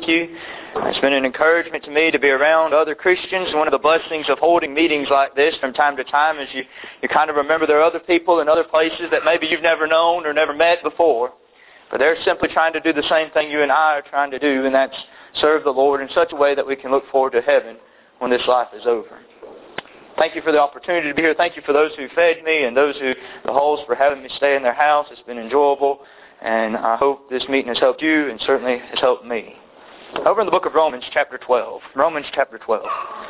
you. It's been an encouragement to me to be around other Christians. One of the blessings of holding meetings like this from time to time is you kind of remember there are other people in other places that maybe you've never known or never met before. But they're simply trying to do the same thing you and I are trying to do, and that's serve the Lord in such a way that we can look forward to heaven when this life is over. Thank you for the opportunity to be here. Thank you for those who fed me and the Halls for having me stay in their house. It's been enjoyable, and I hope this meeting has helped you and certainly has helped me. Over in the book of Romans chapter 12. Romans chapter 12.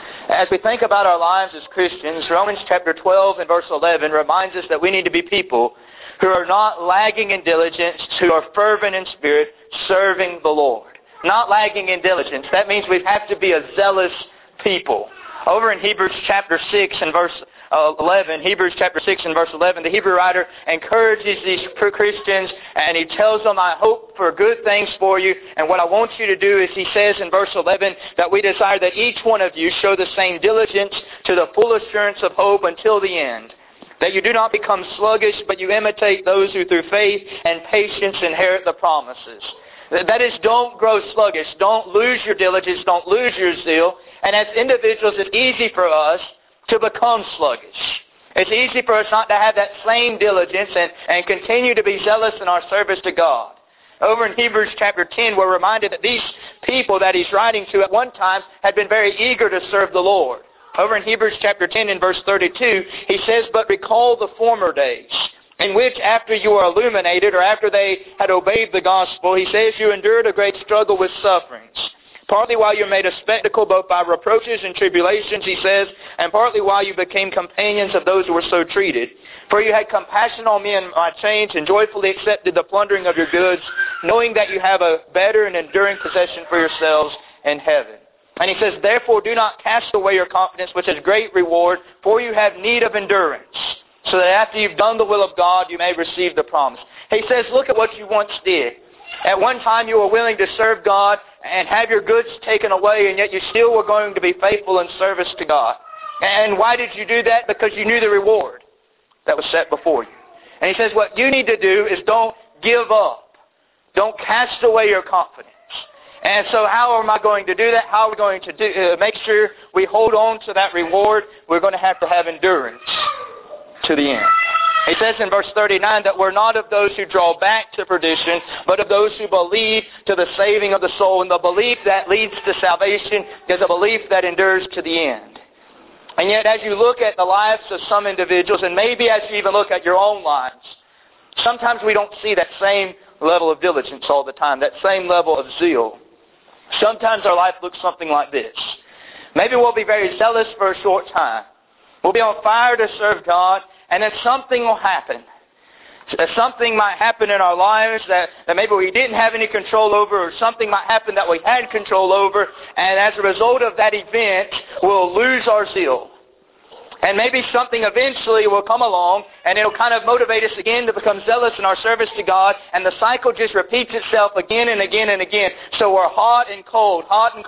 As we think about our lives as Christians, Romans chapter 12 and verse 11 reminds us that we need to be people who are not lagging in diligence, who are fervent in spirit, serving the Lord. Not lagging in diligence. That means we have to be a zealous people. Over in Hebrews chapter 6 and verse 11, Hebrews chapter 6 and verse 11, the Hebrew writer encourages these Christians and he tells them, I hope for good things for you. And what I want you to do is he says in verse 11 that we desire that each one of you show the same diligence to the full assurance of hope until the end. That you do not become sluggish, but you imitate those who through faith and patience inherit the promises. That is, don't grow sluggish. Don't lose your diligence. Don't lose your zeal. And as individuals, it's easy for us to become sluggish. It's easy for us not to have that same diligence and continue to be zealous in our service to God. Over in Hebrews chapter 10, we're reminded that these people that he's writing to at one time had been very eager to serve the Lord. Over in Hebrews chapter 10 and verse 32, he says, But recall the former days, in which after you were illuminated, or after they had obeyed the gospel, he says, you endured a great struggle with sufferings. Partly while you made a spectacle both by reproaches and tribulations, he says, and partly while you became companions of those who were so treated. For you had compassion on me in my chains, and joyfully accepted the plundering of your goods, knowing that you have a better and enduring possession for yourselves in heaven. And he says, Therefore do not cast away your confidence, which has great reward, for you have need of endurance, so that after you've done the will of God, you may receive the promise. He says, look at what you once did. At one time you were willing to serve God and have your goods taken away, and yet you still were going to be faithful in service to God. And why did you do that? Because you knew the reward that was set before you. And he says, what you need to do is don't give up. Don't cast away your confidence. And so how am I going to do that? How are we going to make sure we hold on to that reward? We're going to have endurance to the end. He says in verse 39 that we're not of those who draw back to perdition, but of those who believe to the saving of the soul. And the belief that leads to salvation is a belief that endures to the end. And yet as you look at the lives of some individuals, and maybe as you even look at your own lives, sometimes we don't see that same level of diligence all the time, that same level of zeal. Sometimes our life looks something like this. Maybe we'll be very zealous for a short time. We'll be on fire to serve God, and then something will happen. Something might happen in our lives that maybe we didn't have any control over, or something might happen that we had control over, and as a result of that event, we'll lose our zeal. And maybe something eventually will come along, and it'll kind of motivate us again to become zealous in our service to God, and the cycle just repeats itself again and again and again. So we're hot and cold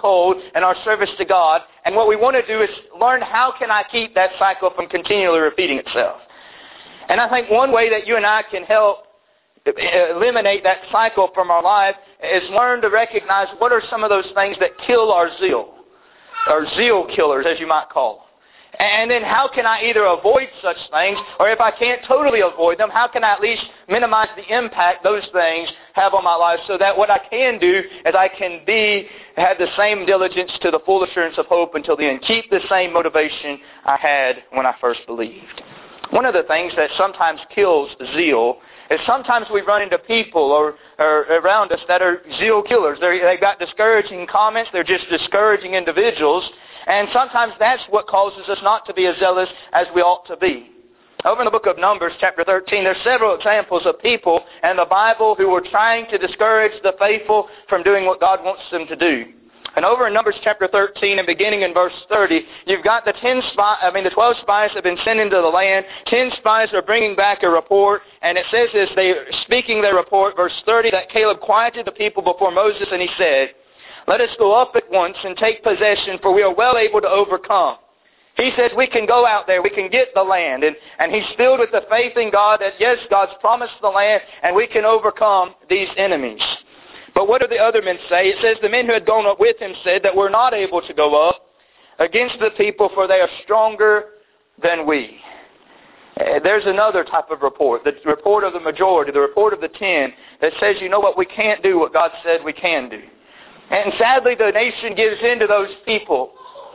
in our service to God. And what we want to do is learn, how can I keep that cycle from continually repeating itself? And I think one way that you and I can help eliminate that cycle from our life is learn to recognize what are some of those things that kill our zeal, or zeal killers, as you might call them. And then how can I either avoid such things, or if I can't totally avoid them, how can I at least minimize the impact those things have on my life, so that what I can do is I can have the same diligence to the full assurance of hope until the end. Keep the same motivation I had when I first believed. One of the things that sometimes kills zeal is sometimes we run into people or around us that are zeal killers. They've got discouraging comments. They're just discouraging individuals. And sometimes that's what causes us not to be as zealous as we ought to be. Over in the book of Numbers, chapter 13, there's several examples of people in the Bible who were trying to discourage the faithful from doing what God wants them to do. And over in Numbers chapter 13 and beginning in verse 30, you've got the 12 spies have been sent into the land. 10 spies are bringing back a report, and it says as they're speaking their report, verse 30, that Caleb quieted the people before Moses, and he said, Let us go up at once and take possession, for we are well able to overcome. He says we can go out there, we can get the land. And he's filled with the faith in God that, yes, God's promised the land, and we can overcome these enemies. But what do the other men say? It says the men who had gone up with him said that we're not able to go up against the people, for they are stronger than we. There's another type of report, the report of the majority, the report of the 10, that says, you know what, we can't do what God said we can do. And sadly, the nation gives in to those people.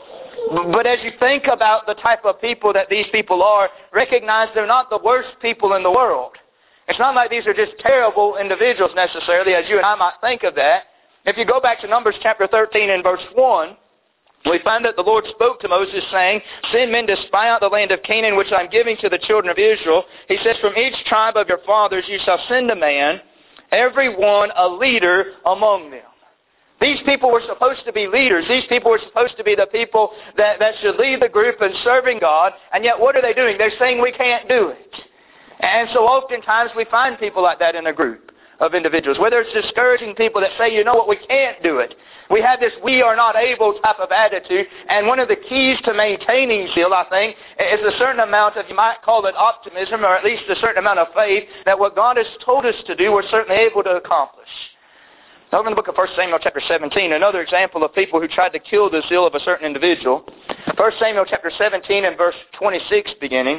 But as you think about the type of people that these people are, recognize they're not the worst people in the world. It's not like these are just terrible individuals necessarily, as you and I might think of that. If you go back to Numbers chapter 13 and verse 1, we find that the Lord spoke to Moses, saying, send men to spy out the land of Canaan, which I'm giving to the children of Israel. He says, from each tribe of your fathers you shall send a man, every one a leader among them. These people were supposed to be leaders. These people were supposed to be the people that should lead the group in serving God. And yet what are they doing? They're saying we can't do it. And so oftentimes we find people like that in a group of individuals, whether it's discouraging people that say, you know what, we can't do it. We have this we are not able type of attitude. And one of the keys to maintaining zeal, I think, is a certain amount of, you might call it optimism, or at least a certain amount of faith that what God has told us to do, we're certainly able to accomplish. Over in the book of 1 Samuel chapter 17, another example of people who tried to kill the zeal of a certain individual. 1 Samuel chapter 17 and verse 26 beginning.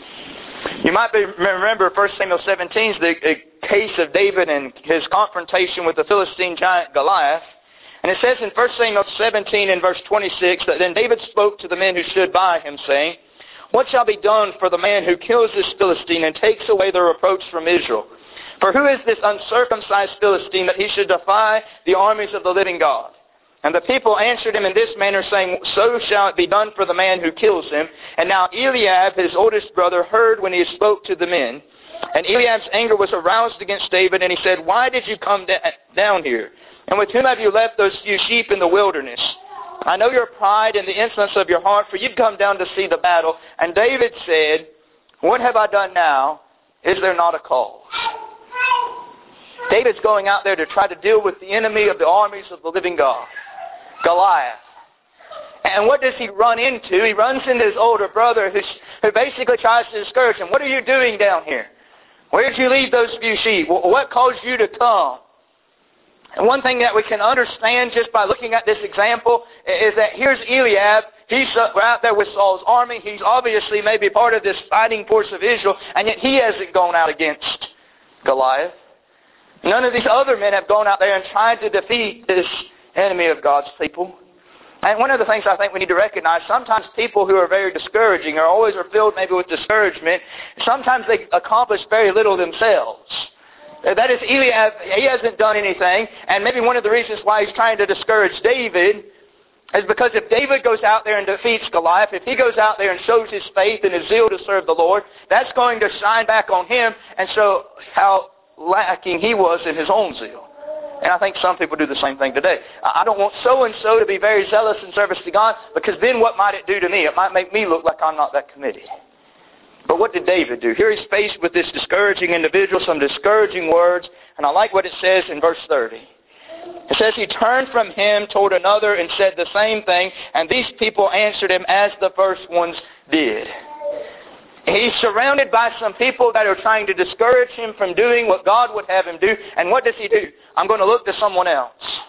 You might remember 1 Samuel 17 is the case of David and his confrontation with the Philistine giant Goliath. And it says in 1 Samuel 17 and verse 26 that then David spoke to the men who stood by him, saying, what shall be done for the man who kills this Philistine and takes away the reproach from Israel? For who is this uncircumcised Philistine that he should defy the armies of the living God? And the people answered him in this manner, saying, so shall it be done for the man who kills him. And now Eliab, his oldest brother, heard when he spoke to the men. And Eliab's anger was aroused against David, and he said, why did you come down here? And with whom have you left those few sheep in the wilderness? I know your pride and the insolence of your heart, for you've come down to see the battle. And David said, what have I done now? Is there not a cause? David's going out there to try to deal with the enemy of the armies of the living God, Goliath. And what does he run into? He runs into his older brother who basically tries to discourage him. What are you doing down here? Where did you leave those few sheep? What caused you to come? And one thing that we can understand just by looking at this example is that here's Eliab. He's out there with Saul's army. He's obviously maybe part of this fighting force of Israel, and yet he hasn't gone out against Goliath. None of these other men have gone out there and tried to defeat this enemy of God's people. And one of the things I think we need to recognize, sometimes people who are very discouraging or always are filled maybe with discouragement, sometimes they accomplish very little themselves. That is, Eliab, he hasn't done anything, and maybe one of the reasons why he's trying to discourage David is because if David goes out there and defeats Goliath, if he goes out there and shows his faith and his zeal to serve the Lord, that's going to shine back on him and show how lacking he was in his own zeal. And I think some people do the same thing today. I don't want so-and-so to be very zealous in service to God, because then what might it do to me? It might make me look like I'm not that committed. But what did David do? Here he's faced with this discouraging individual, some discouraging words, and I like what it says in verse 30. It says, he turned from him toward another and said the same thing, and these people answered him as the first ones did. He's surrounded by some people that are trying to discourage him from doing what God would have him do. And what does he do? I'm going to look to someone else.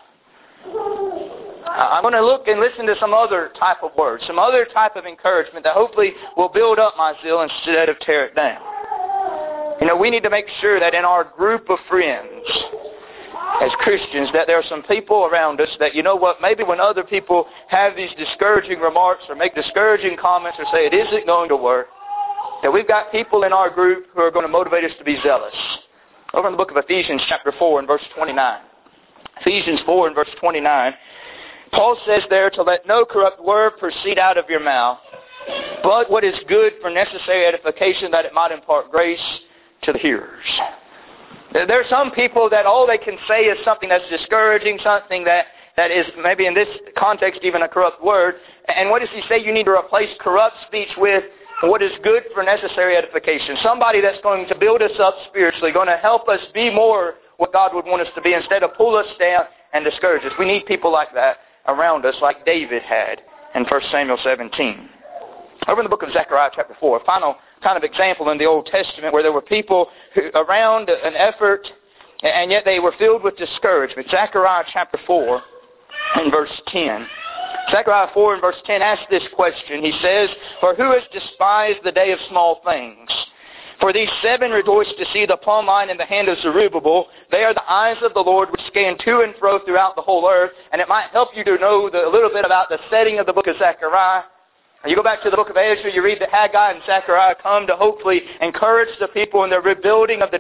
I'm going to look and listen to some other type of words, some other type of encouragement that hopefully will build up my zeal instead of tear it down. You know, we need to make sure that in our group of friends, as Christians, that there are some people around us that, you know what, maybe when other people have these discouraging remarks or make discouraging comments or say it isn't going to work, that we've got people in our group who are going to motivate us to be zealous. Over in the book of Ephesians chapter 4 and verse 29. Ephesians 4 and verse 29. Paul says there, to let no corrupt word proceed out of your mouth, but what is good for necessary edification, that it might impart grace to the hearers. There are some people that all they can say is something that's discouraging, something that is maybe in this context even a corrupt word. And what does he say? You need to replace corrupt speech with what is good for necessary edification. Somebody that's going to build us up spiritually, going to help us be more what God would want us to be instead of pull us down and discourage us. We need people like that around us, like David had in 1 Samuel 17. Over in the book of Zechariah chapter 4, a final kind of example in the Old Testament where there were people who, around an effort and yet they were filled with discouragement. Zechariah chapter 4 and verse 10. Zechariah 4 and verse 10 asks this question. He says, "For who has despised the day of small things? For these 7 rejoice to see the plumb line in the hand of Zerubbabel. They are the eyes of the Lord which scan to and fro throughout the whole earth." And it might help you to know a little bit about the setting of the book of Zechariah. You go back to the book of Ezra, you read that Haggai and Zechariah come to hopefully encourage the people in the rebuilding of the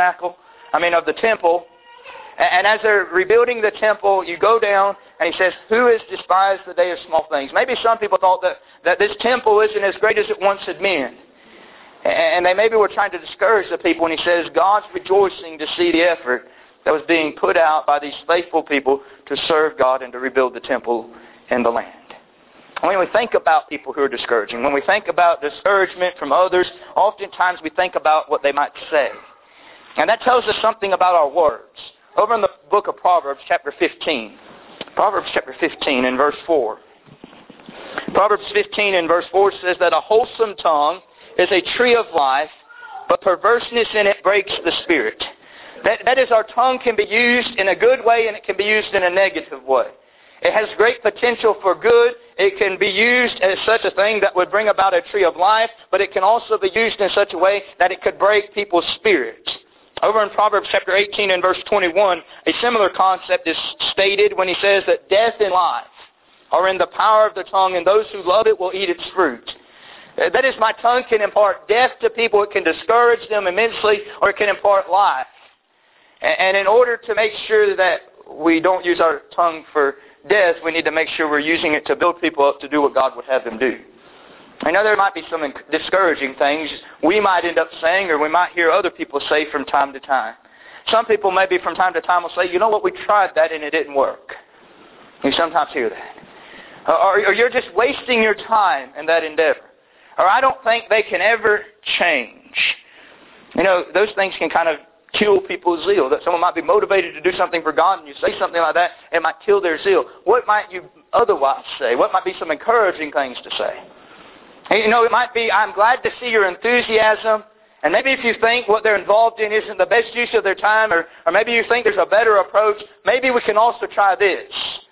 of the temple. And as they're rebuilding the temple, you go down and he says, "Who has despised the day of small things?" Maybe some people thought that this temple isn't as great as it once had been. And they maybe were trying to discourage the people. And he says, God's rejoicing to see the effort that was being put out by these faithful people to serve God and to rebuild the temple in the land. When we think about people who are discouraging, when we think about discouragement from others, oftentimes we think about what they might say. And that tells us something about our words. Over in the book of Proverbs, chapter 15. Proverbs chapter 15 and verse 4. Proverbs 15 and verse 4 says that a wholesome tongue is a tree of life, but perverseness in it breaks the spirit. That is, our tongue can be used in a good way and it can be used in a negative way. It has great potential for good. It can be used as such a thing that would bring about a tree of life, but it can also be used in such a way that it could break people's spirits. Over in Proverbs chapter 18 and verse 21, a similar concept is stated when he says that death and life are in the power of the tongue, and those who love it will eat its fruit. That is, my tongue can impart death to people. It can discourage them immensely, or it can impart life. And in order to make sure that we don't use our tongue for death, we need to make sure we're using it to build people up to do what God would have them do. I know there might be some discouraging things we might end up saying, or we might hear other people say from time to time. Some people maybe from time to time will say, "You know what, we tried that and it didn't work." You sometimes hear that. Or you're just wasting your time in that endeavor. Or I don't think they can ever change. Those things can kind of kill people's zeal. That someone might be motivated to do something for God, and you say something like that, it might kill their zeal. What might you otherwise say? What might be some encouraging things to say? It might be, "I'm glad to see your enthusiasm." And maybe if you think what they're involved in isn't the best use of their time, or maybe you think there's a better approach, maybe we can also try this.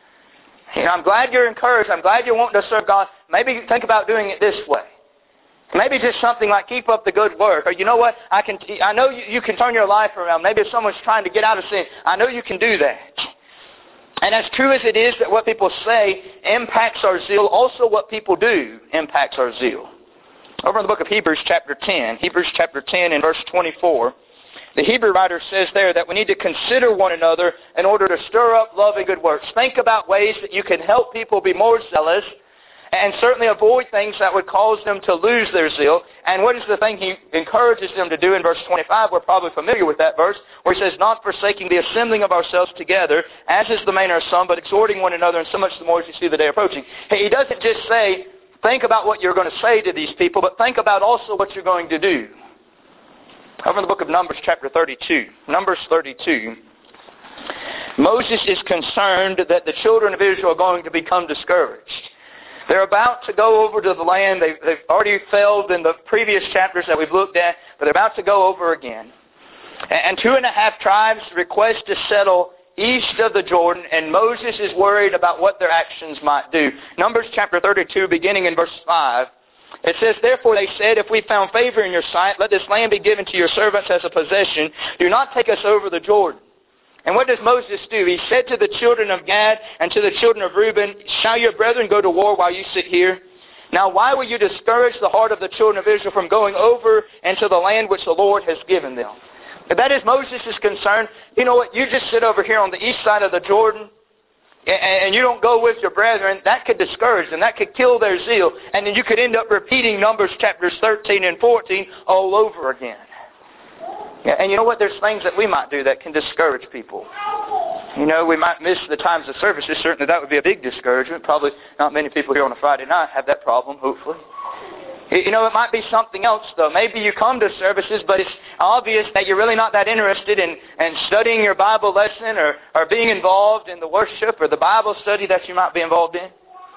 "I'm glad you're encouraged. I'm glad you're wanting to serve God. Maybe think about doing it this way." Maybe just something like, "Keep up the good work." Or, "You know what, I know you can turn your life around." Maybe if someone's trying to get out of sin, "I know you can do that." And as true as it is that what people say impacts our zeal, also what people do impacts our zeal. Over in the book of Hebrews chapter 10 and verse 24, the Hebrew writer says there that we need to consider one another in order to stir up love and good works. Think about ways that you can help people be more zealous, and certainly avoid things that would cause them to lose their zeal. And what is the thing he encourages them to do in verse 25? We're probably familiar with that verse, where he says, "Not forsaking the assembling of ourselves together, as is the manner of some, but exhorting one another, and so much the more as you see the day approaching." He doesn't just say, think about what you're going to say to these people, but think about also what you're going to do. Over in the book of Numbers chapter 32, Numbers 32, Moses is concerned that the children of Israel are going to become discouraged. They're about to go over to the land. They've already failed in the previous chapters that we've looked at, but they're about to go over again. And 2.5 tribes request to settle east of the Jordan, and Moses is worried about what their actions might do. Numbers chapter 32, beginning in verse 5, it says, "Therefore they said, if we found favor in your sight, let this land be given to your servants as a possession. Do not take us over the Jordan." And what does Moses do? He said to the children of Gad and to the children of Reuben, "Shall your brethren go to war while you sit here? Now why will you discourage the heart of the children of Israel from going over into the land which the Lord has given them?" If that is Moses' concern, you know what? You just sit over here on the east side of the Jordan, and you don't go with your brethren. That could discourage them. That could kill their zeal. And then you could end up repeating Numbers chapters 13 and 14 all over again. And you know what? There's things that we might do that can discourage people. We might miss the times of services. Certainly that would be a big discouragement. Probably not many people here on a Friday night have that problem, hopefully. It might be something else, though. Maybe you come to services, but it's obvious that you're really not that interested in studying your Bible lesson or being involved in the worship or the Bible study that you might be involved in.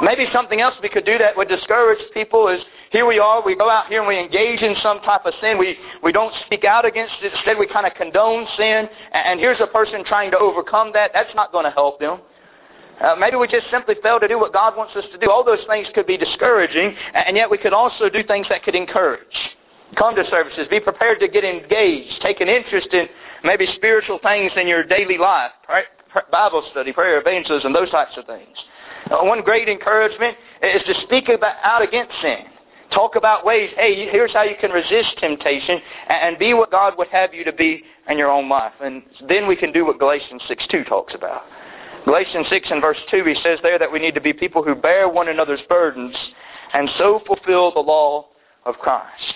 Maybe something else we could do that would discourage people is, here we are, we go out here and we engage in some type of sin. We don't speak out against it. Instead, we kind of condone sin. And here's a person trying to overcome that. That's not going to help them. Maybe we just simply fail to do what God wants us to do. All those things could be discouraging, and yet we could also do things that could encourage. Come to services. Be prepared to get engaged. Take an interest in maybe spiritual things in your daily life. Bible study, prayer, evangelism, those types of things. One great encouragement is to speak out against sin. Talk about ways, hey, here's how you can resist temptation and be what God would have you to be in your own life. And then we can do what Galatians 6:2 talks about. Galatians 6 and verse 2, he says there that we need to be people who bear one another's burdens and so fulfill the law of Christ.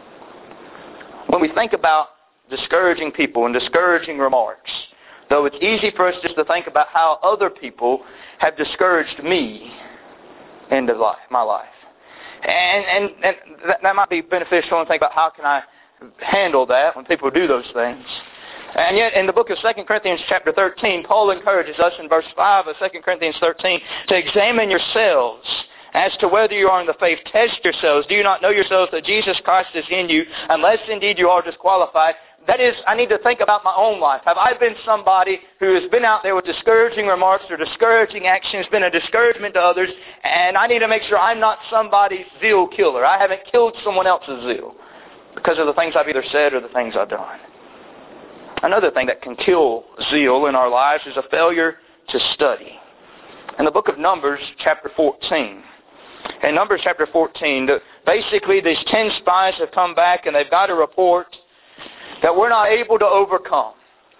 When we think about discouraging people and discouraging remarks, though it's easy for us just to think about how other people have discouraged me in my life. And that might be beneficial and think about how can I handle that when people do those things. And yet in the book of 2 Corinthians chapter 13, Paul encourages us in verse 5 of 2 Corinthians 13 to examine yourselves as to whether you are in the faith. Test yourselves. Do you not know yourselves that Jesus Christ is in you, unless indeed you are disqualified? That is, I need to think about my own life. Have I been somebody who has been out there with discouraging remarks or discouraging actions, been a discouragement to others, and I need to make sure I'm not somebody's zeal killer. I haven't killed someone else's zeal because of the things I've either said or the things I've done. Another thing that can kill zeal in our lives is a failure to study. In the book of Numbers, chapter 14, in Numbers chapter 14, basically these 10 spies have come back and they've got a report that we're not able to overcome.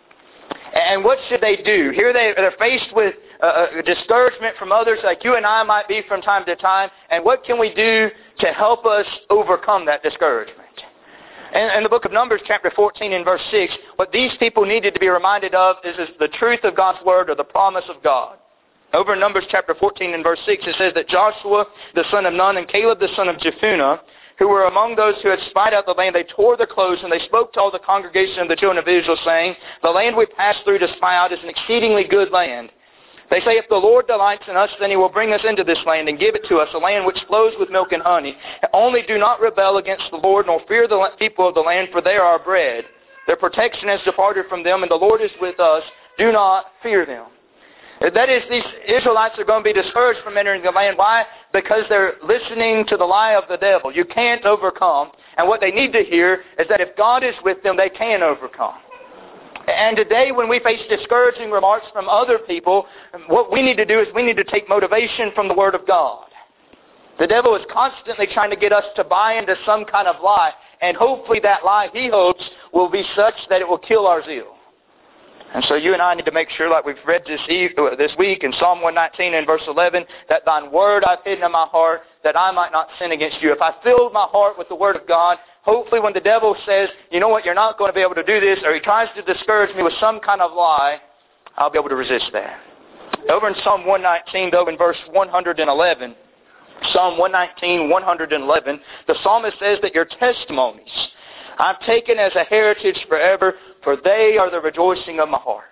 And what should they do? Here they're faced with discouragement from others like you and I might be from time to time. And what can we do to help us overcome that discouragement? In the book of Numbers, chapter 14 and verse 6, what these people needed to be reminded of is the truth of God's Word or the promise of God. Over in Numbers chapter 14 and verse 6, it says that Joshua, the son of Nun, and Caleb, the son of Jephunneh, who were among those who had spied out the land, they tore their clothes, and they spoke to all the congregation of the children of Israel, saying, the land we passed through to spy out is an exceedingly good land. They say, if the Lord delights in us, then He will bring us into this land and give it to us, a land which flows with milk and honey. Only do not rebel against the Lord, nor fear the people of the land, for they are our bread. Their protection has departed from them, and the Lord is with us. Do not fear them. That is, these Israelites are going to be discouraged from entering the land. Why? Because they're listening to the lie of the devil. You can't overcome. And what they need to hear is that if God is with them, they can overcome. And today when we face discouraging remarks from other people, what we need to do is we need to take motivation from the Word of God. The devil is constantly trying to get us to buy into some kind of lie. And hopefully that lie, he hopes, will be such that it will kill our zeal. And so you and I need to make sure, like we've read this week in Psalm 119 and verse 11, that thine word I've hidden in my heart, that I might not sin against you. If I filled my heart with the Word of God, hopefully when the devil says, you know what, you're not going to be able to do this, or he tries to discourage me with some kind of lie, I'll be able to resist that. Over in Psalm 119, though, in verse 111, Psalm 119, 111, the psalmist says that your testimonies I've taken as a heritage forever, for they are the rejoicing of my heart.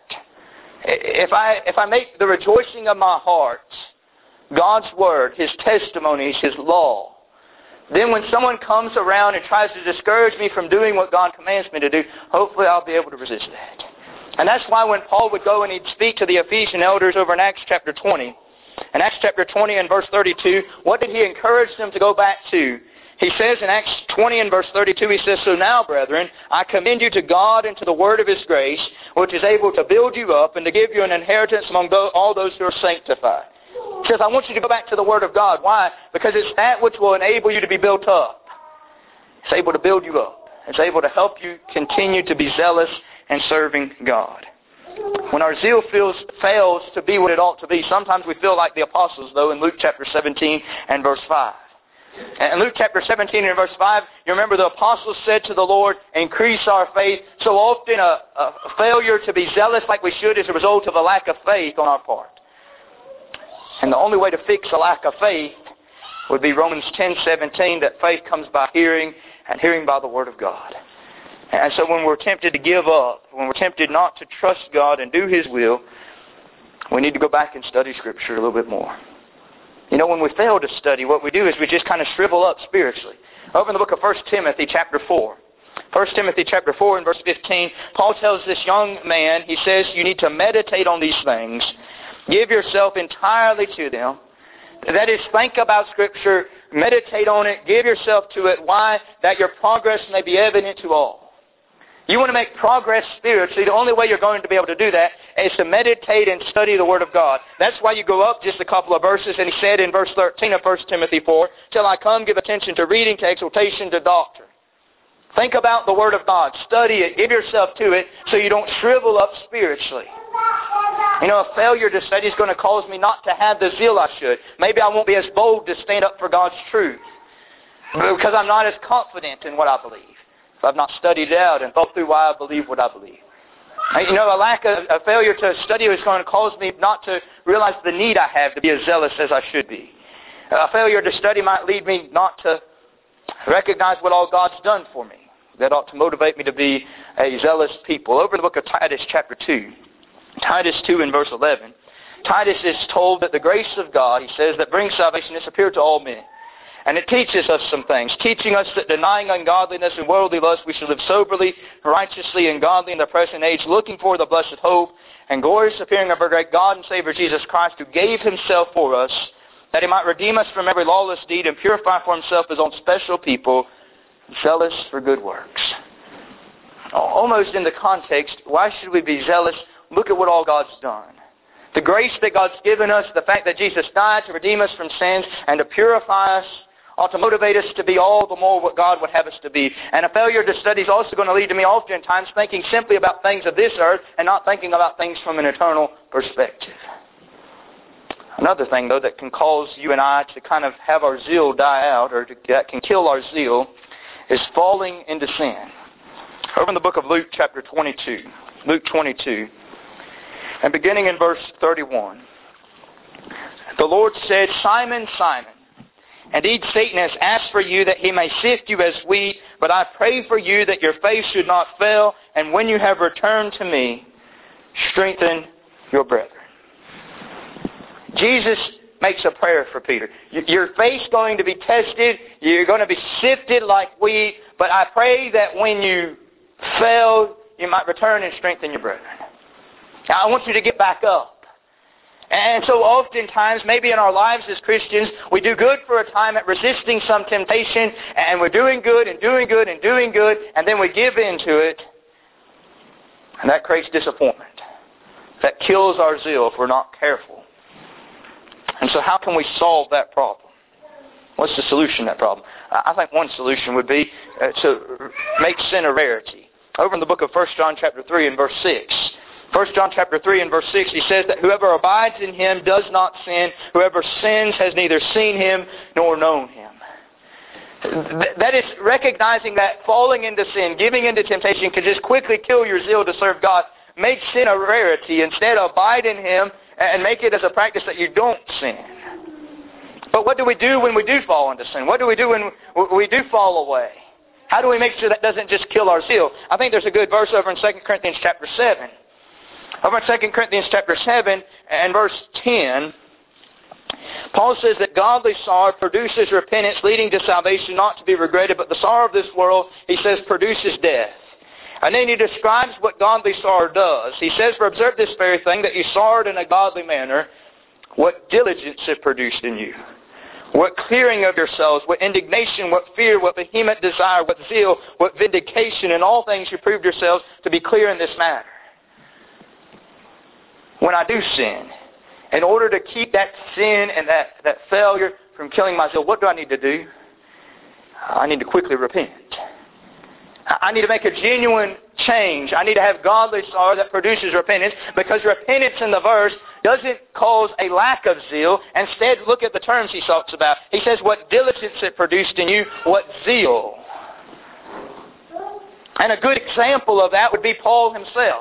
If I make the rejoicing of my heart God's Word, His testimonies, His law, then when someone comes around and tries to discourage me from doing what God commands me to do, hopefully I'll be able to resist that. And that's why when Paul would go and he'd speak to the Ephesian elders over in Acts chapter 20, in Acts chapter 20 and verse 32, what did he encourage them to go back to? He says in Acts 20 and verse 32, he says, so now, brethren, I commend you to God and to the word of His grace, which is able to build you up and to give you an inheritance among all those who are sanctified. He says, I want you to go back to the Word of God. Why? Because it's that which will enable you to be built up. It's able to build you up. It's able to help you continue to be zealous in serving God. When our zeal fails to be what it ought to be, sometimes we feel like the apostles, though, in Luke chapter 17 and verse 5. In Luke chapter 17 and verse 5, you remember the apostles said to the Lord, increase our faith. So often a failure to be zealous like we should is a result of a lack of faith on our part. And the only way to fix a lack of faith would be Romans 10:17, that faith comes by hearing, and hearing by the Word of God. And so when we're tempted to give up, when we're tempted not to trust God and do His will, we need to go back and study Scripture a little bit more. When we fail to study, what we do is we just kind of shrivel up spiritually. Over in the book of 1 Timothy chapter 4. 1 Timothy chapter 4 and verse 15, Paul tells this young man, he says, you need to meditate on these things. Give yourself entirely to them. That is, think about Scripture, meditate on it, give yourself to it. Why? That your progress may be evident to all. You want to make progress spiritually, the only way you're going to be able to do that is to meditate and study the Word of God. That's why you go up just a couple of verses, and he said in verse 13 of 1 Timothy 4, till I come, give attention to reading, to exhortation, to doctrine. Think about the Word of God. Study it. Give yourself to it so you don't shrivel up spiritually. A failure to study is going to cause me not to have the zeal I should. Maybe I won't be as bold to stand up for God's truth because I'm not as confident in what I believe. If I've not studied it out and thought through why I believe what I believe. A failure to study is going to cause me not to realize the need I have to be as zealous as I should be. A failure to study might lead me not to recognize what all God's done for me. That ought to motivate me to be a zealous people. Over in the book of Titus chapter 2. Titus 2 and verse 11. Titus is told that the grace of God, he says, that brings salvation is appeared to all men. And it teaches us some things, teaching us that denying ungodliness and worldly lust, we should live soberly, righteously, and godly in the present age, looking for the blessed hope and glorious appearing of our great God and Savior Jesus Christ, who gave himself for us, that he might redeem us from every lawless deed and purify for himself his own special people, zealous for good works. Almost in the context, why should we be zealous? Look at what all God's done. The grace that God's given us, the fact that Jesus died to redeem us from sins and to purify us, ought to motivate us to be all the more what God would have us to be. And a failure to study is also going to lead to me oftentimes thinking simply about things of this earth and not thinking about things from an eternal perspective. Another thing, though, that can cause you and I to kind of have our zeal die out, or that can kill our zeal, is falling into sin. Over in the book of Luke chapter 22, Luke 22, and beginning in verse 31, the Lord said, Simon, Simon, indeed Satan has asked for you that he may sift you as wheat, but I pray for you that your faith should not fail, and when you have returned to me, strengthen your brethren. Jesus makes a prayer for Peter. Your faith's going to be tested. You're going to be sifted like wheat. But I pray that when you fail, you might return and strengthen your brethren. Now, I want you to get back up. And so oftentimes, maybe in our lives as Christians, we do good for a time at resisting some temptation, and we're doing good and doing good and doing good, and then we give in to it, and that creates disappointment. That kills our zeal if we're not careful. And so how can we solve that problem? What's the solution to that problem? I think one solution would be to make sin a rarity. Over in the book of 1 John chapter 3 and verse 6. 1 John chapter 3 and verse 6, he says that whoever abides in him does not sin. Whoever sins has neither seen him nor known him. That is recognizing that falling into sin, giving into temptation can just quickly kill your zeal to serve God. Make sin a rarity. Instead, abide in him and make it as a practice that you don't sin. But what do we do when we do fall into sin? What do we do when we do fall away? How do we make sure that doesn't just kill our zeal? I think there's a good verse over in 2 Corinthians chapter 7. Over in 2 Corinthians chapter 7 and verse 10, Paul says that godly sorrow produces repentance leading to salvation, not to be regretted, but the sorrow of this world, he says, produces death. And then he describes what godly sorrow does. He says, for observe this very thing, that you sorrowed in a godly manner, what diligence it produced in you. What clearing of yourselves, what indignation, what fear, what vehement desire, what zeal, what vindication, in all things you proved yourselves to be clear in this matter. When I do sin, in order to keep that sin and that failure from killing my zeal, what do I need to do? I need to quickly repent. I need to make a genuine change. I need to have godly sorrow that produces repentance, because repentance in the verse doesn't cause a lack of zeal. Instead, look at the terms he talks about. He says, what diligence it produced in you, what zeal. And a good example of that would be Paul himself.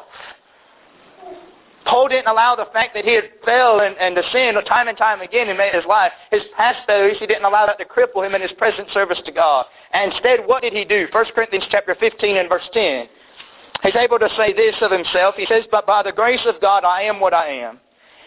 Paul didn't allow the fact that he had fell and to sin time and time again in his life. His past failures, he didn't allow that to cripple him in his present service to God. And instead, what did he do? 1 Corinthians chapter 15 and verse 10. He's able to say this of himself. He says, but by the grace of God I am what I am.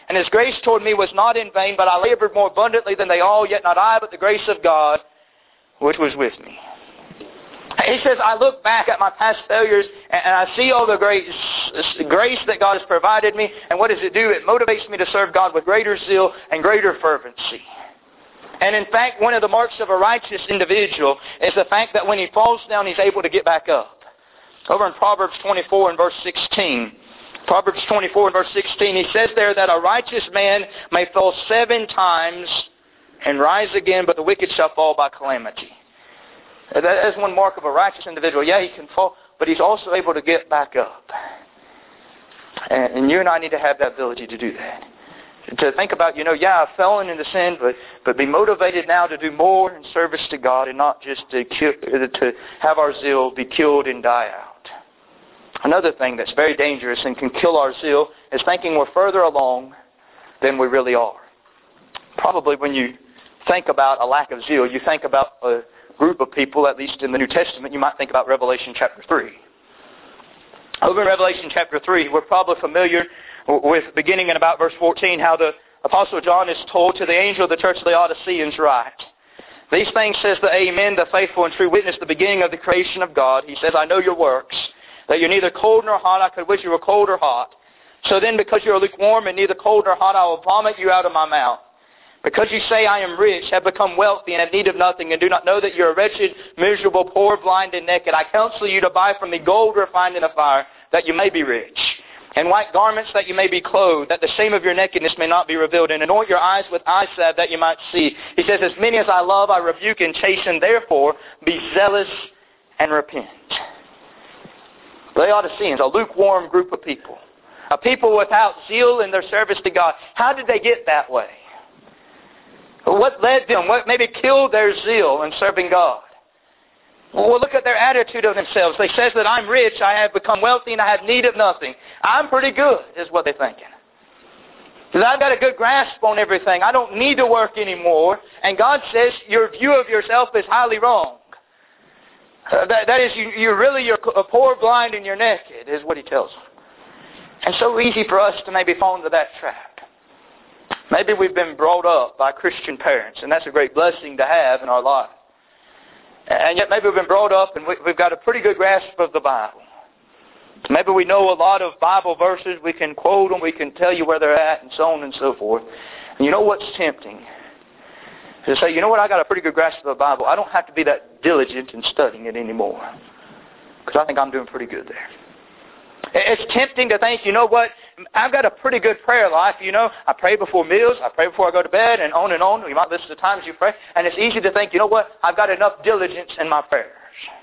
And His grace toward me was not in vain, but I labored more abundantly than they all, yet not I, but the grace of God, which was with me. He says, I look back at my past failures, and I see all the grace that God has provided me, and what does it do? It motivates me to serve God with greater zeal and greater fervency. And in fact, one of the marks of a righteous individual is the fact that when he falls down, he's able to get back up. Over in Proverbs 24 and verse 16, Proverbs 24 and verse 16, he says there that a righteous man may fall 7 times and rise again, but the wicked shall fall by calamity. That is one mark of a righteous individual. Yeah, he can fall, but he's also able to get back up. And you and I need to have that ability to do that. To think about, I've fallen into sin, but be motivated now to do more in service to God and not just to have our zeal be killed and die out. Another thing that's very dangerous and can kill our zeal is thinking we're further along than we really are. Probably when you think about a lack of zeal, you think about a group of people, at least in the New Testament, you might think about Revelation chapter 3. Over in Revelation chapter 3, we're probably familiar with, beginning in about verse 14, how the Apostle John is told to the angel of the church of the Laodiceans, write, These things says the Amen, the faithful and true witness, the beginning of the creation of God. He says, I know your works, that you're neither cold nor hot. I could wish you were cold or hot. So then, because you are lukewarm and neither cold nor hot, I will vomit you out of my mouth. Because you say, I am rich, have become wealthy, and have need of nothing, and do not know that you are wretched, miserable, poor, blind, and naked, I counsel you to buy from me gold refined in a fire, that you may be rich, and white garments that you may be clothed, that the shame of your nakedness may not be revealed, and anoint your eyes with eye salve that you might see. He says, as many as I love, I rebuke and chasten, therefore be zealous and repent. Laodiceans, a lukewarm group of people. A people without zeal in their service to God. How did they get that way? What led them? What maybe killed their zeal in serving God? Well, look at their attitude of themselves. They says that I'm rich, I have become wealthy, and I have need of nothing. I'm pretty good, is what they're thinking. Because I've got a good grasp on everything. I don't need to work anymore. And God says your view of yourself is highly wrong. That is, you're poor, blind, and you're naked, is what He tells them. And so easy for us to maybe fall into that trap. Maybe we've been brought up by Christian parents, and that's a great blessing to have in our life. And yet maybe we've been brought up and we've got a pretty good grasp of the Bible. Maybe we know a lot of Bible verses, we can quote them, we can tell you where they're at, and so on and so forth. And you know what's tempting? To say, you know what, I got a pretty good grasp of the Bible. I don't have to be that diligent in studying it anymore. Because I think I'm doing pretty good there. It's tempting to think, you know what, I've got a pretty good prayer life, I pray before meals, I pray before I go to bed, and on and on. You might list the times you pray. And it's easy to think, you know what, I've got enough diligence in my prayers.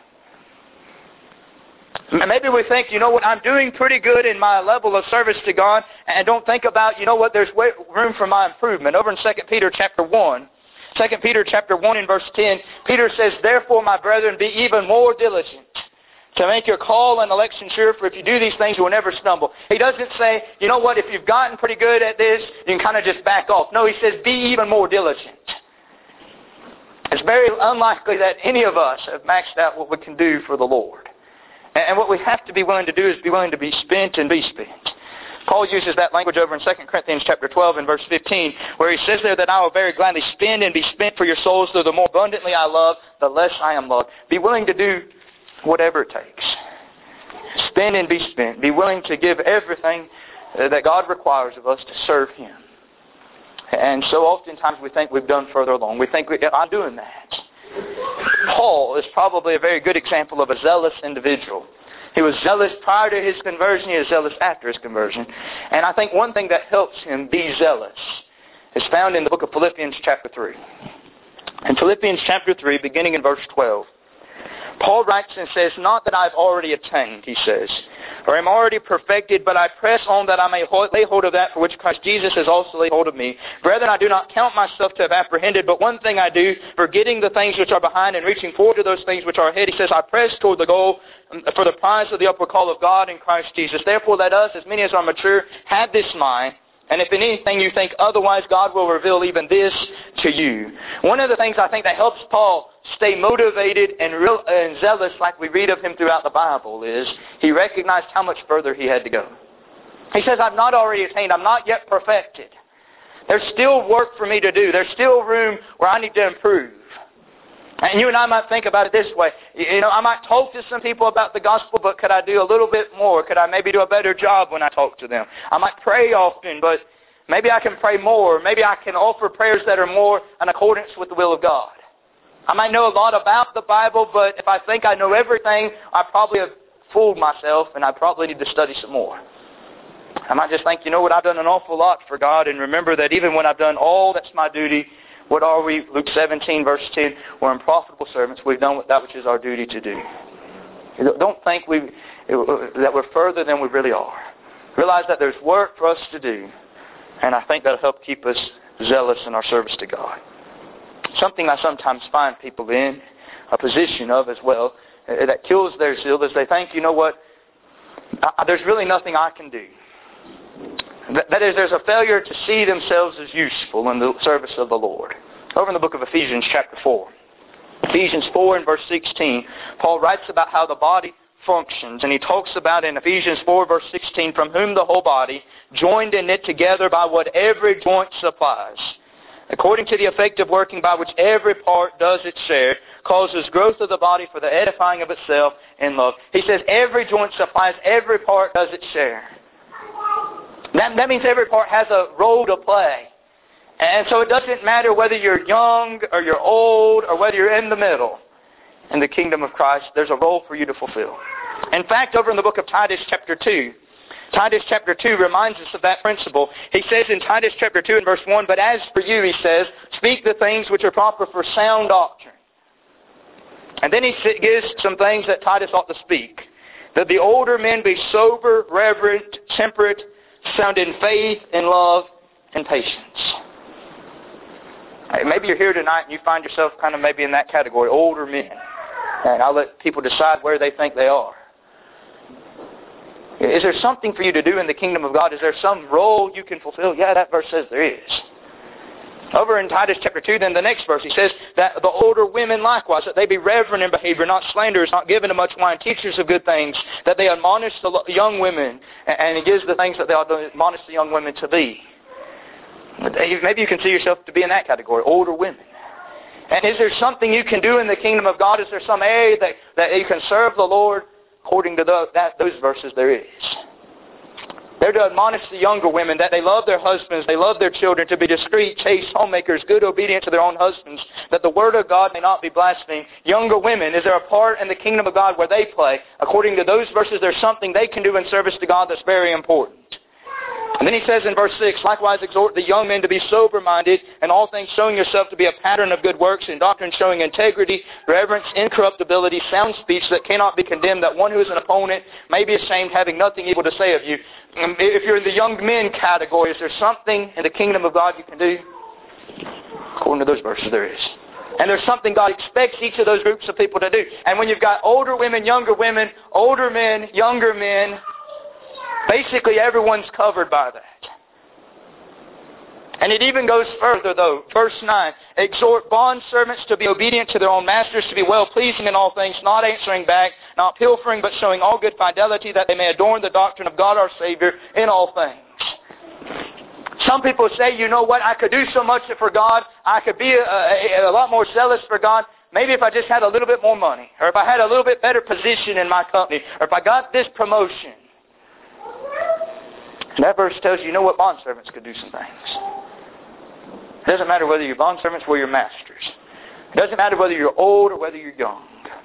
Maybe we think, you know what, I'm doing pretty good in my level of service to God, and don't think about, you know what, there's room for my improvement. Over in 2 Peter chapter 1, 2 Peter chapter 1 in verse 10, Peter says, Therefore, my brethren, be even more diligent to make your call and election sure, for if you do these things, you will never stumble. He doesn't say, you know what, if you've gotten pretty good at this, you can kind of just back off. No, he says, be even more diligent. It's very unlikely that any of us have maxed out what we can do for the Lord. And what we have to be willing to do is be willing to be spent and be spent. Paul uses that language over in 2 Corinthians chapter 12 and verse 15, where he says there that I will very gladly spend and be spent for your souls, though the more abundantly I love, the less I am loved. Be willing to do whatever it takes. Spend and be spent. Be willing to give everything that God requires of us to serve Him. And so oftentimes we think we've done further along. We think I'm doing that. Paul is probably a very good example of a zealous individual. He was zealous prior to his conversion. He is zealous after his conversion. And I think one thing that helps him be zealous is found in the book of Philippians chapter 3. In Philippians chapter 3, beginning in verse 12, Paul writes and says, Not that I've already attained, he says, or am already perfected, but I press on that I may lay hold of that for which Christ Jesus has also laid hold of me. Brethren, I do not count myself to have apprehended, but one thing I do, forgetting the things which are behind and reaching forward to those things which are ahead. He says, I press toward the goal for the prize of the upward call of God in Christ Jesus. Therefore let us, as many as are mature, have this mind. And if in anything you think otherwise, God will reveal even this to you. One of the things I think that helps Paul stay motivated and zealous like we read of him throughout the Bible is he recognized how much further he had to go. He says, I've not already attained. I'm not yet perfected. There's still work for me to do. There's still room where I need to improve. And you and I might think about it this way. I might talk to some people about the gospel, but could I do a little bit more? Could I maybe do a better job when I talk to them? I might pray often, but maybe I can pray more. Maybe I can offer prayers that are more in accordance with the will of God. I might know a lot about the Bible, but if I think I know everything, I probably have fooled myself, and I probably need to study some more. I might just think, I've done an awful lot for God, and remember that even when I've done all that's my duty, what are we? Luke 17, verse 10, we're unprofitable servants. We've done that which is our duty to do. Don't think that we're further than we really are. Realize that there's work for us to do, and I think that'll help keep us zealous in our service to God. Something I sometimes find people in a position of as well that kills their zeal is they think, there's really nothing I can do. That is, there's a failure to see themselves as useful in the service of the Lord. Over in the book of Ephesians chapter 4. Ephesians 4 and verse 16, Paul writes about how the body functions. And he talks about in Ephesians 4 verse 16, from whom the whole body, joined and knit together by what every joint supplies, according to the effective working by which every part does its share, causes growth of the body for the edifying of itself in love. He says every joint supplies, every part does its share. That means every part has a role to play. And so it doesn't matter whether you're young or you're old or whether you're in the middle. In the kingdom of Christ, there's a role for you to fulfill. In fact, over in the book of Titus chapter 2, Titus chapter 2 reminds us of that principle. He says in Titus chapter 2 and verse 1, but as for you, he says, speak the things which are proper for sound doctrine. And then he gives some things that Titus ought to speak. That the older men be sober, reverent, temperate, sound in faith, in love, and patience. Maybe you're here tonight and you find yourself kind of maybe in that category, older men. And I'll let people decide where they think they are. Is there something for you to do in the kingdom of God? Is there some role you can fulfill? Yeah, that verse says there is. Over in Titus chapter 2, then the next verse, he says that the older women likewise, that they be reverent in behavior, not slanderers, not given to much wine, teachers of good things, that they admonish the young women, and he gives the things that they ought to admonish the young women to be. Maybe you can see yourself to be in that category, older women. And is there something you can do in the kingdom of God? Is there some area that you can serve the Lord? According to those verses, there is. They're to admonish the younger women that they love their husbands, they love their children, to be discreet, chaste, homemakers, good, obedient to their own husbands, that the word of God may not be blasphemed. Younger women, is there a part in the kingdom of God where they play? According to those verses, there's something they can do in service to God that's very important. And then he says in verse 6, likewise exhort the young men to be sober-minded, in all things showing yourself to be a pattern of good works, in doctrine showing integrity, reverence, incorruptibility, sound speech that cannot be condemned, that one who is an opponent may be ashamed, having nothing evil to say of you. If you're in the young men category, is there something in the kingdom of God you can do? According to those verses, there is. And there's something God expects each of those groups of people to do. And when you've got older women, older men, younger men, basically everyone's covered by that. And it even goes further though. Verse 9, exhort bondservants to be obedient to their own masters, to be well-pleasing in all things, not answering back, not pilfering, but showing all good fidelity, that they may adorn the doctrine of God our Savior in all things. Some people say, you know what, I could do so much for God, I could be a lot more zealous for God, maybe if I just had a little bit more money, or if I had a little bit better position in my company, or if I got this promotion. And that verse tells you, what, bondservants could do some things. It doesn't matter whether you're bondservants or you're masters. It doesn't matter whether you're old or whether you're young.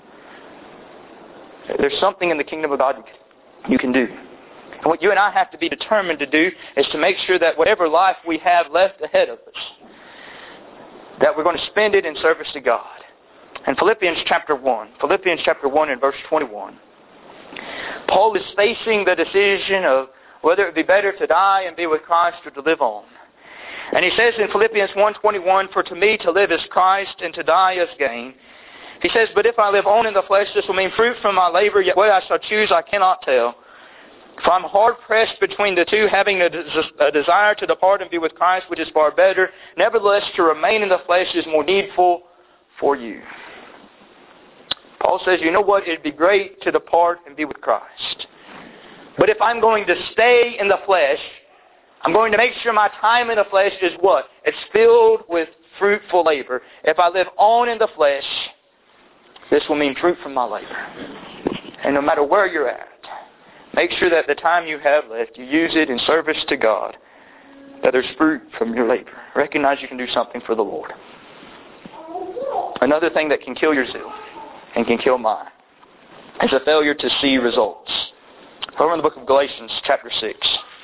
There's something in the kingdom of God you can do. And what you and I have to be determined to do is to make sure that whatever life we have left ahead of us, that we're going to spend it in service to God. In Philippians chapter 1 and verse 21, Paul is facing the decision of whether it be better to die and be with Christ or to live on. And he says in Philippians 1:21, for to me to live is Christ and to die is gain. He says, but if I live on in the flesh, this will mean fruit from my labor, yet what I shall choose I cannot tell. For I'm hard pressed between the two, having a desire to depart and be with Christ, which is far better. Nevertheless, to remain in the flesh is more needful for you. Paul says, you know what? It'd be great to depart and be with Christ. But if I'm going to stay in the flesh, I'm going to make sure my time in the flesh is what? It's filled with fruitful labor. If I live on in the flesh, this will mean fruit from my labor. And no matter where you're at, make sure that the time you have left, you use it in service to God, that there's fruit from your labor. Recognize you can do something for the Lord. Another thing that can kill your zeal and can kill mine is a failure to see results. Over in the book of Galatians, chapter 6.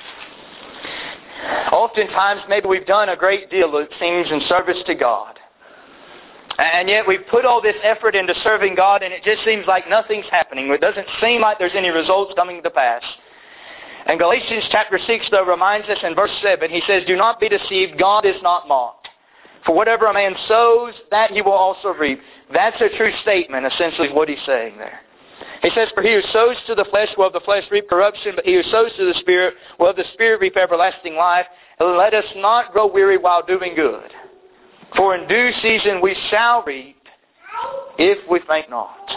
Oftentimes, maybe we've done a great deal, it seems, in service to God. And yet we've put all this effort into serving God, and it just seems like nothing's happening. It doesn't seem like there's any results coming to pass. And Galatians chapter 6, though, reminds us in verse 7, he says, "Do not be deceived, God is not mocked. For whatever a man sows, that he will also reap." That's a true statement, essentially, is what he's saying there. He says, "For he who sows to the flesh will of the flesh reap corruption, but he who sows to the Spirit will of the Spirit reap everlasting life. And let us not grow weary while doing good. For in due season we shall reap, if we faint not."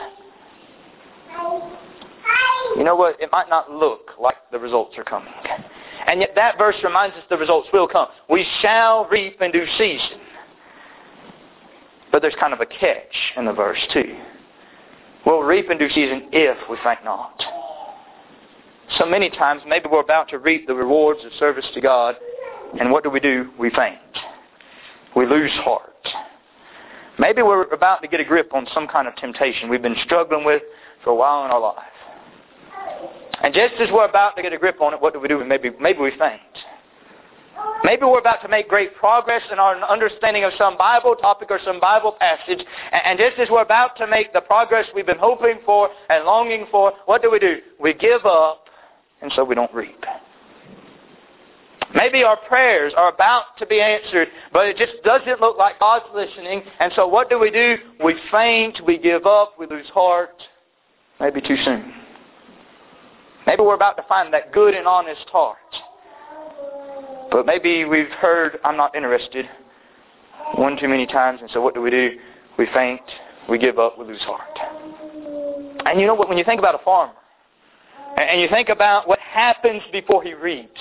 You know what? It might not look like the results are coming. And yet that verse reminds us the results will come. We shall reap in due season. But there's kind of a catch in the verse too. We'll reap in due season if we faint not. So many times, maybe we're about to reap the rewards of service to God, and what do? We faint. We lose heart. Maybe we're about to get a grip on some kind of temptation we've been struggling with for a while in our life. And just as we're about to get a grip on it, what do? Maybe we faint. Maybe we're about to make great progress in our understanding of some Bible topic or some Bible passage, and just as we're about to make the progress we've been hoping for and longing for, what do? We give up, and so we don't reap. Maybe our prayers are about to be answered, but it just doesn't look like God's listening, and so what do? We faint, we give up, we lose heart, maybe too soon. Maybe we're about to find that good and honest heart. But maybe we've heard, "I'm not interested," one too many times, and so what do? We faint, we give up, we lose heart. And you know what? When you think about a farmer, and you think about what happens before he reaps,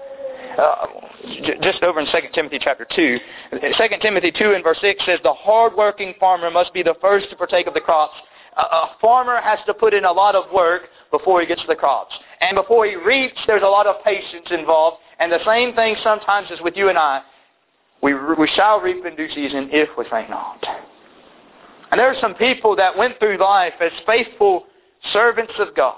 just over in 2 Timothy chapter 2, 2 Timothy 2 and verse 6 says, "The hard-working farmer must be the first to partake of the crops." A farmer has to put in a lot of work before he gets the crops. And before he reaps, there's a lot of patience involved. And the same thing sometimes is with you and I. We shall reap in due season if we faint not. And there are some people that went through life as faithful servants of God.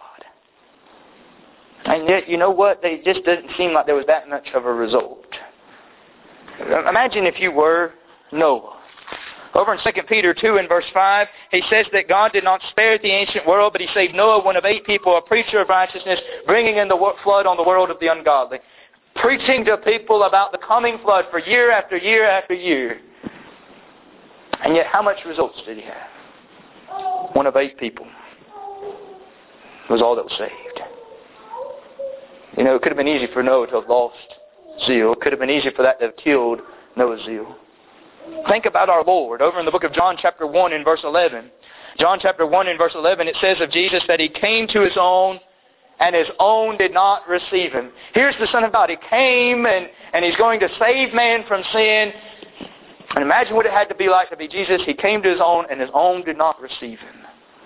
And yet, you know what? They just didn't seem like there was that much of a result. Imagine if you were Noah. Over in 2 Peter 2 and verse 5, he says that God did not spare the ancient world, but he saved Noah, one of 8 people, a preacher of righteousness, bringing in the flood on the world of the ungodly. Preaching to people about the coming flood for year after year after year. And yet, how much results did he have? One of 8 people was all that was saved. You know, it could have been easy for Noah to have lost zeal. It could have been easy for that to have killed Noah's zeal. Think about our Lord. Over in the book of John chapter 1 and verse 11. John chapter 1 and verse 11, it says of Jesus that he came to his own, and his own did not receive him. Here's the Son of God. He came, and he's going to save man from sin. And imagine what it had to be like to be Jesus. He came to his own, and his own did not receive him.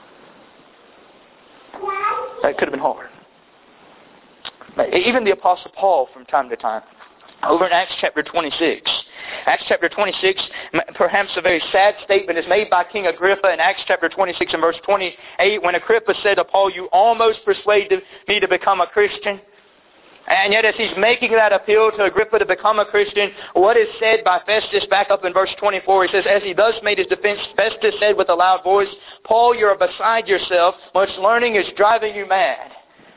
That could have been hard. Even the Apostle Paul from time to time. Over in Acts chapter 26. Acts chapter 26, perhaps a very sad statement, is made by King Agrippa in Acts chapter 26 and verse 28, when Agrippa said to Paul, "You almost persuaded me to become a Christian." And yet as he's making that appeal to Agrippa to become a Christian, what is said by Festus back up in verse 24, he says, as he thus made his defense, Festus said with a loud voice, "Paul, you're beside yourself. Much learning is driving you mad."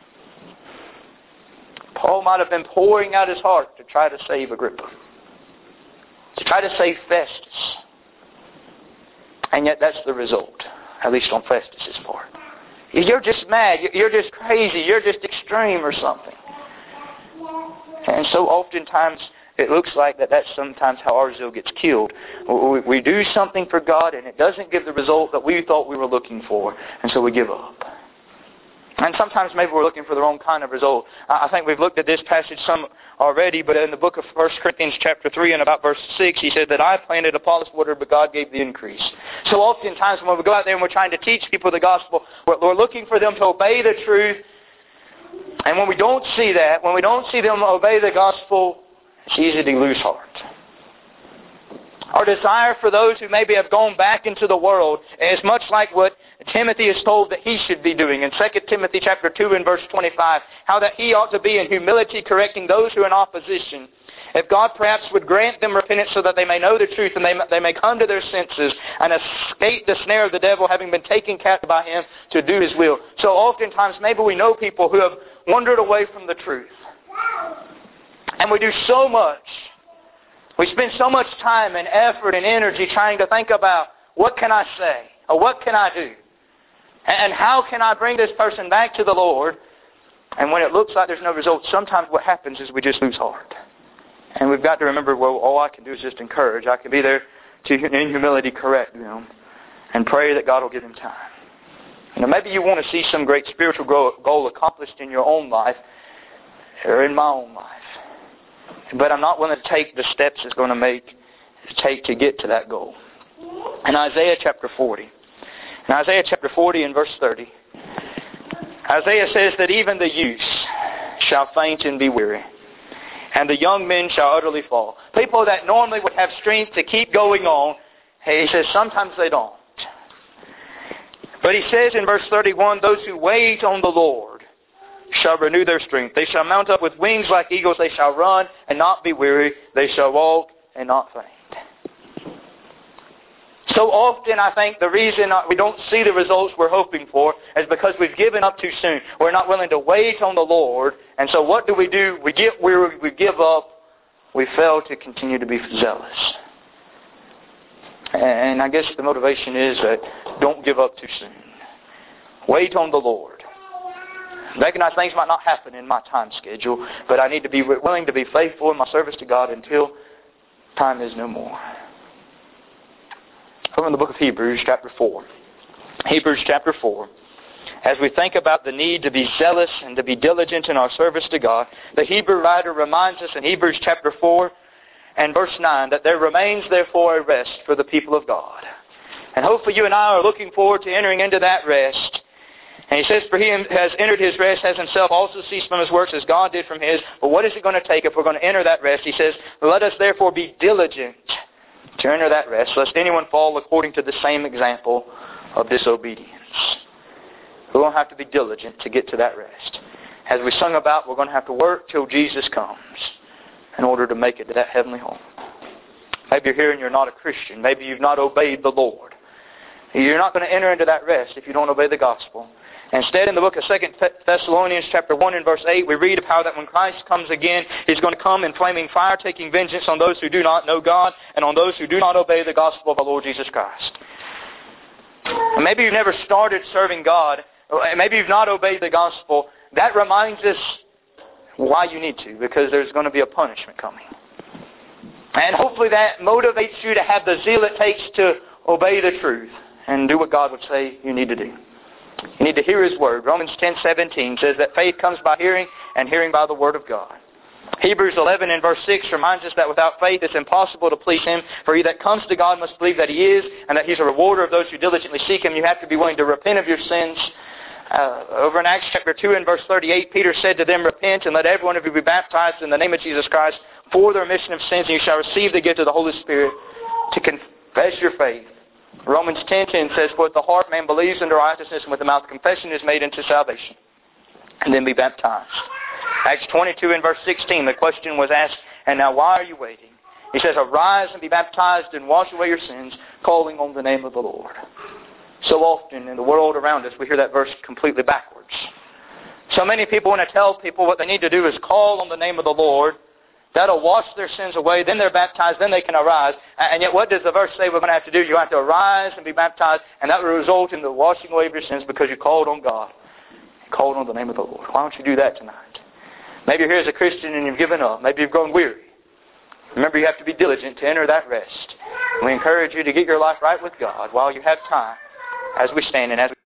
Paul might have been pouring out his heart to try to save Agrippa, to try to save Festus. And yet that's the result, at least on Festus' part. You're just mad, you're just crazy, you're just extreme or something. And so oftentimes it looks like that's sometimes how our zeal gets killed. We do something for God and it doesn't give the result that we thought we were looking for, and so we give up. And sometimes maybe we're looking for the wrong kind of result. I think we've looked at this passage some already, but in the book of 1 Corinthians chapter 3 and about verse 6, he said that I planted, Apollos watered, but God gave the increase. So oftentimes when we go out there and we're trying to teach people the gospel, we're looking for them to obey the truth. And when we don't see that, when we don't see them obey the gospel, it's easy to lose heart. Our desire for those who maybe have gone back into the world is much like what Timothy is told that he should be doing. In 2 Timothy chapter 2 and verse 25, how that he ought to be in humility correcting those who are in opposition. If God perhaps would grant them repentance so that they may know the truth and they may come to their senses and escape the snare of the devil, having been taken captive by him to do his will. So oftentimes maybe we know people who have wandered away from the truth. And we do so much. We spend so much time and effort and energy trying to think about what can I say or what can I do? And how can I bring this person back to the Lord? And when it looks like there's no result, sometimes what happens is we just lose heart. And we've got to remember, well, all I can do is just encourage. I can be there to, in humility, correct them and pray that God will give them time. Maybe you want to see some great spiritual goal accomplished in your own life or in my own life. But I'm not willing to take the steps it's going to take to get to that goal. In Isaiah chapter 40. In Isaiah chapter 40 and verse 30, Isaiah says that even the youths shall faint and be weary, and the young men shall utterly fall. People that normally would have strength to keep going on, he says sometimes they don't. But he says in verse 31, those who wait on the Lord shall renew their strength. They shall mount up with wings like eagles. They shall run and not be weary. They shall walk and not faint. So often I think the reason we don't see the results we're hoping for is because we've given up too soon. We're not willing to wait on the Lord. And so what do? We get weary, we give up, we fail to continue to be zealous. And I guess the motivation is that don't give up too soon. Wait on the Lord. Recognize things might not happen in my time schedule, but I need to be willing to be faithful in my service to God until time is no more. Over in the book of Hebrews chapter 4. Hebrews chapter 4. As we think about the need to be zealous and to be diligent in our service to God, the Hebrew writer reminds us in Hebrews chapter 4 and verse 9 that there remains therefore a rest for the people of God. And hopefully you and I are looking forward to entering into that rest. And he says, for he has entered his rest, has himself also ceased from his works as God did from his. But what is it going to take if we're going to enter that rest? He says, let us therefore be diligent to enter that rest, lest anyone fall according to the same example of disobedience. We're going to have to be diligent to get to that rest. As we sung about, we're going to have to work till Jesus comes in order to make it to that heavenly home. Maybe you're here and you're not a Christian. Maybe you've not obeyed the Lord. You're not going to enter into that rest if you don't obey the gospel. Instead, in the book of 2 Thessalonians chapter 1 and verse 8, we read of how that when Christ comes again, He's going to come in flaming fire, taking vengeance on those who do not know God and on those who do not obey the gospel of our Lord Jesus Christ. And maybe you've never started serving God. Maybe you've not obeyed the gospel. That reminds us why you need to, because there's going to be a punishment coming. And hopefully that motivates you to have the zeal it takes to obey the truth and do what God would say you need to do. You need to hear His Word. Romans 10:17 says that faith comes by hearing, and hearing by the Word of God. Hebrews 11 and verse 6 reminds us that without faith it's impossible to please Him. For he that comes to God must believe that He is, and that He's a rewarder of those who diligently seek Him. You have to be willing to repent of your sins. Over in Acts chapter 2 and verse 38, Peter said to them, repent and let every one of you be baptized in the name of Jesus Christ for the remission of sins, and you shall receive the gift of the Holy Spirit to confess your faith. Romans 10:10 says, for with the heart man believes unto righteousness, and with the mouth confession is made unto salvation, and then be baptized. Acts 22 and verse 16, the question was asked, and now why are you waiting? He says, arise and be baptized and wash away your sins, calling on the name of the Lord. So often in the world around us, we hear that verse completely backwards. So many people want to tell people what they need to do is call on the name of the Lord. That'll wash their sins away. Then they're baptized. Then they can arise. And yet what does the verse say we're going to have to do? You have to arise and be baptized. And that will result in the washing away of your sins because you called on God. You called on the name of the Lord. Why don't you do that tonight? Maybe you're here as a Christian and you've given up. Maybe you've grown weary. Remember, you have to be diligent to enter that rest. We encourage you to get your life right with God while you have time as we stand and as we